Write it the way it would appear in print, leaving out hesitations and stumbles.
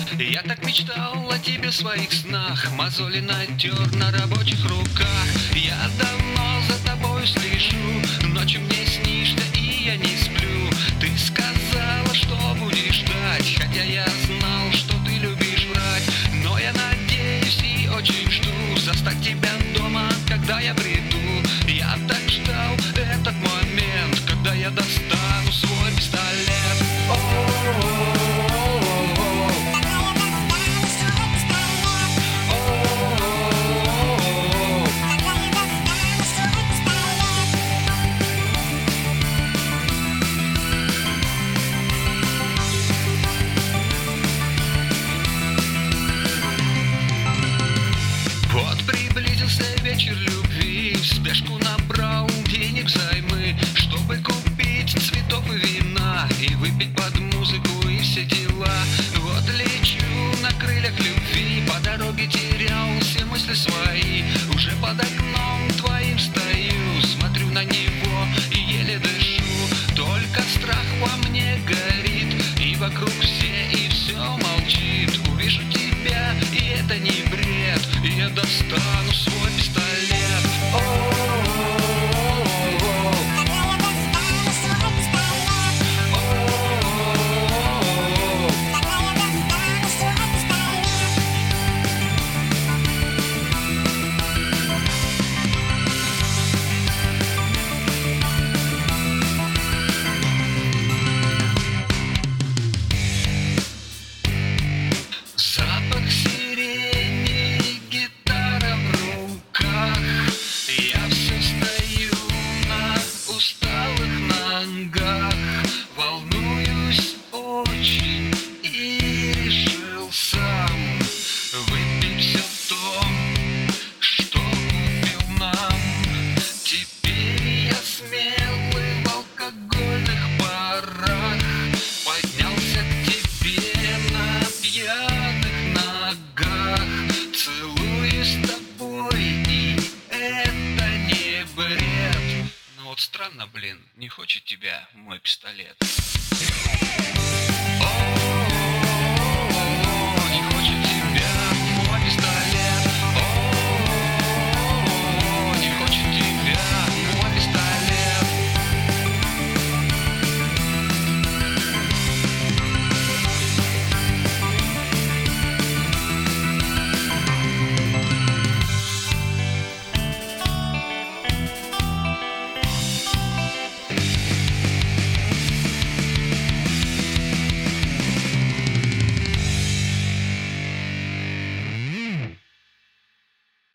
Я так мечтал о тебе в своих снах, мозоли натер на рабочих руках. Я давно за тобой слежу, ночью мне снишься и я не сплю. Ты сказала, что будешь ждать, хотя я знал, что ты любишь врать. Но я надеюсь и очень жду застать тебя дома, когда я приду. Я так ждал этот момент, когда я достану свой пистолет. Вот приблизился вечер любви, в спешку набрал денег взаймы, чтобы купить цветов и вина и выпить под музыку и все дела. Вот лечу на крыльях любви, по дороге терял все мысли свои. Уже под окном твоим стою, смотрю на него и еле дышу. Только страх во мне горит, и вокруг все, и все молчит. Увижу тебя, и это не бред, и я достану свой пистолет. Запах сирени, гитара в руках. Я все стою на усталых ногах. Волнуюсь очень и решил сам выпить все то, что купил нам. Теперь я смелый в алкогольных парах, поднялся к тебе на пьяных ногах. Целуюсь с тобой, и это не бред. Но вот странно, блин, не хочет тебя мой пистолет. О,